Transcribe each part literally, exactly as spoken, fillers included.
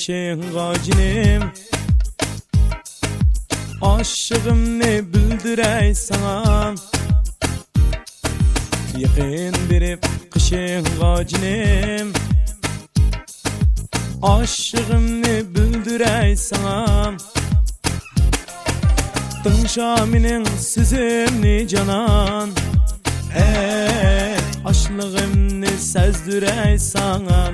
qışınğa cinim aşığımni bildirey sana Yaqin berip qışınğa cinim aşığımni bildirey sana Tıngşa mening sizimni canan Ey aşlığımni sezdirey sana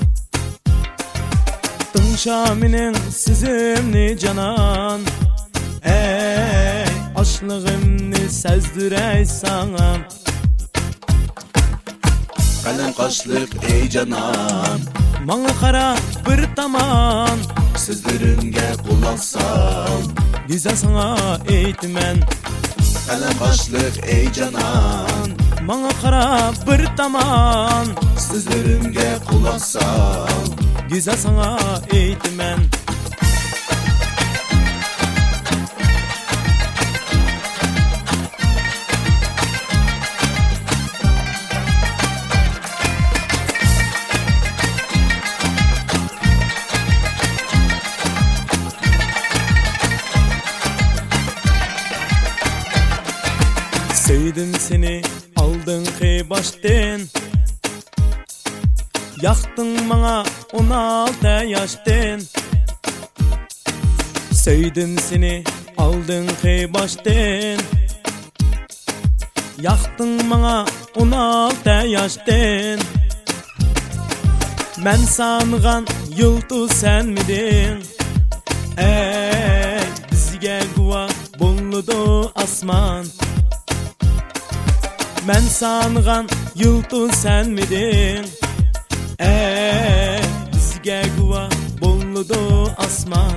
Tıngşa mening sizimni canan Ey aşlığımni sezdirey sana Kalem kaşlık ey canan Maňa qara bir taman Sizlerimge kulak sal Güzel sana eğitmen Kalem kaşlık ey canan Maňa qara bir taman Sizlerimge kulak sal Güzel sana eğitmen Sevdim seni aldın ki baştan Yaktın bana on altı yaştan Sevdim seni aldın ki baştan Yaktın bana on altı yaştan Men sanıgan yıldız sen midin Ey bizge guva bolludu asman Men sanıgan yıldız sen midin Ey bizge guva bolludu asman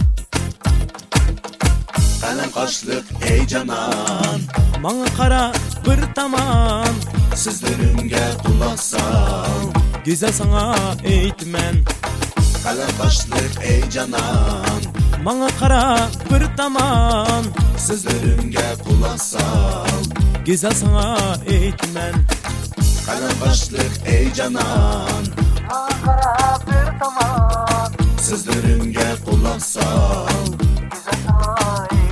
Kalem kaşlık ey canan Maňa qara bir taman Sizlerimge kulak sal Güzel sana eğitmen Kalem kaşlık ey canan Maňa qara bir taman Sizlerimge kulak sal Güzel sana eğitmen Kalem kaşlık ey canan Maňa qara bir taman Sizlerimge kulak sal Güzel sana eğitmen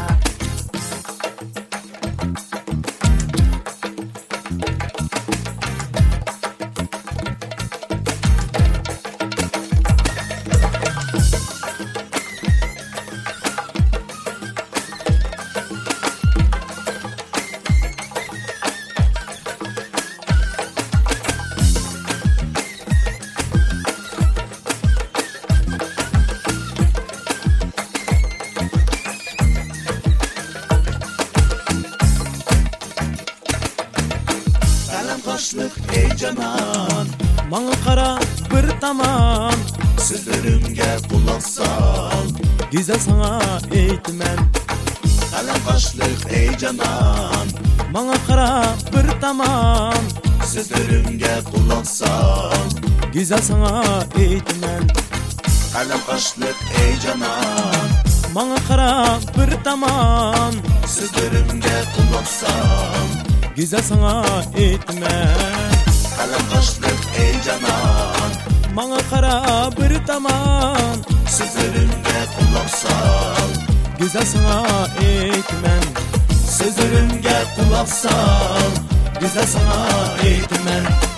Kaşlık ey canan Maňa qara bir taman Sizlerimge kulak sal Güzel sana eğitmen Kalem kaşlık ey canan Maňa qara bir taman Sizlerimge kulak sal Güzel sana eğitmen Kalem kaşlık ey canan Maňa qara bir taman Sizlerimge kulak sal Güzel sana eğitmen Kalem kaşlık ey canan Maňa qara bir taman Sizlerimge kulak sal Güzel sana eğitmen Sizlerimge kulak sal Güzel sana eğitmen